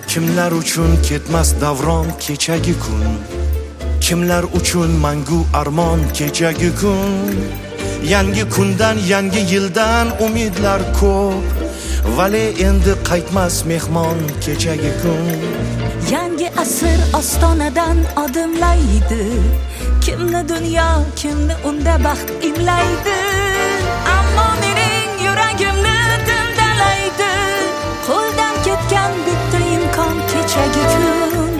Kimlar uchun ketmas davron kechagi kun, kimlar uchun mangu armon kechagi kun. Yangi kundan, yangi yildan umidlar ko'p, vale endi qaytmas mehmon kechagi kun. Yangi asr ostonadan odimlaydi, kimni dunyo, kimni unda baxt imlaydi. Ammo mening yuragimni tindalaydi, qo'ldan ketgan bitta imkon kechagi kun.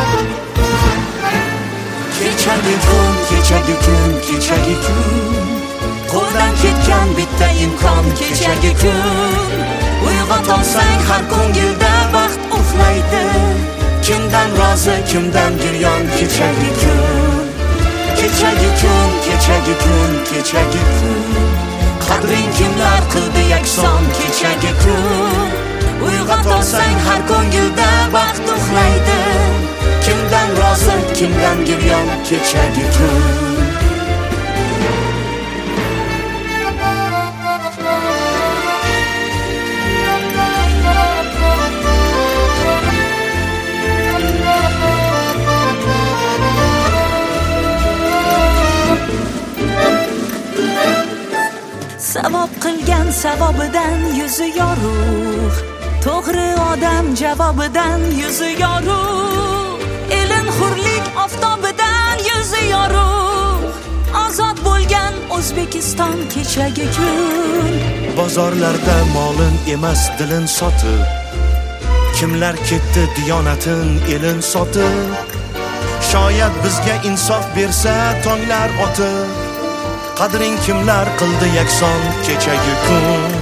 Kechagi kun, kechagi kun, kechagi kun. Qo'ldan ketgan bitta imkon kechagi kun. Uyg'ot olsang har ko'ngilda baxt uxlaydi. Kimdan rozi, kimdan giryon kechagi kun. Kechagi kun, kechagi kun, kechagi kun. Qadring kimlar qildi yakson kechagi kun. Uyg'ot olsang har ko'ngilda baxt uxlaydi. Kimdan rozi, kimdan giryon kechagi kun. Savob qilgan savobidan yuzi yorug', to'g'ri odam javobidan yuzi yorug', elin hurlik oftobidan yuzi yorug', ozod bo'lgan O'zbekiston kechagi kun. Bozorlarda molin emas dilin sotib, kimlar ketdi diyonatin elin sotib. Shoyat bizga insof bersa tonglar otib, qadring kimlar qildi yakson kechagi kun.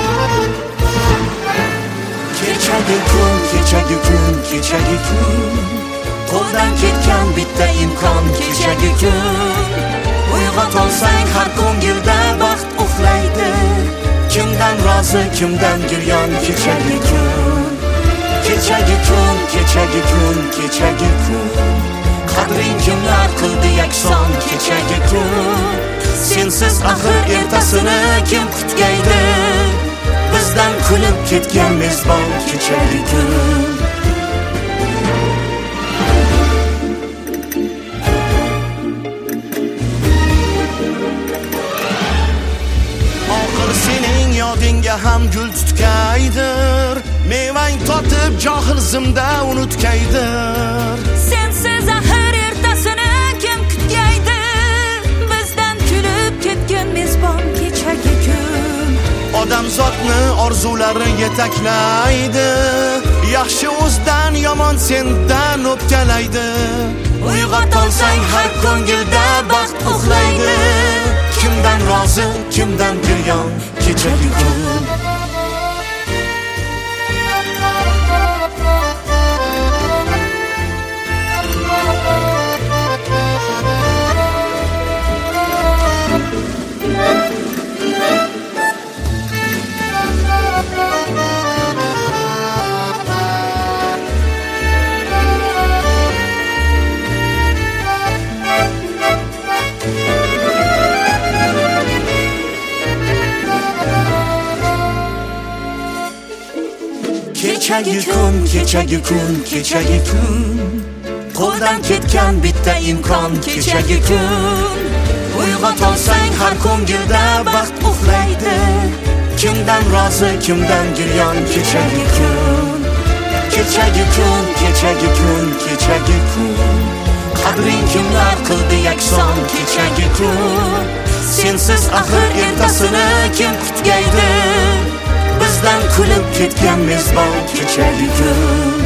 Kechagi kun, kechagi kun, kechagi kun. Qo'ldan ketgan bitta imkon kechagi kun. Uyg'ot olsang har ko'ngilda baxt uxlaydi. Kimdan rozi, kimdan giryon kechagi kun. Kechagi kun, kechagi kun, kechagi kun. Qadring kimlar qildi yakson kechagi kun. Sensiz axir ertasini kim kutgaydi? Bizdan kulib ketgan mezbon kechagi kun. Oxir sening yodingga ham gul tutkaydir, mevang totib johil zimda unutkaydir. Sensiz axir ertasini kim kutgaydi? Bizdan kulib ketgan mezbon kechagi kun. Odamzodni orzulari yetaklaydi, yaxshi o'zdan, yomon sendan o'pkalaydi. Uyg'ot olsang har ko'ngilda baxt uxlaydi. Kimdan rozi, kimdan giryon kechagi kun. Kechagi kun, kechagi kun, kechagi kun. Qo'ldan ketgan bitta imkon kechagi kun. Uyg'ot olsang har ko'ngilda baxt uxlaydi. Kimdan rozi, kimdan giryon kechagi kun. Kechagi kun, kechagi kun, kechagi kun. Qadring kimlar qildi yakson kechagi kun. Sensiz axir ertasini kim kutgaydi? Bizdan kulib ketgan mezbon kechagi kun.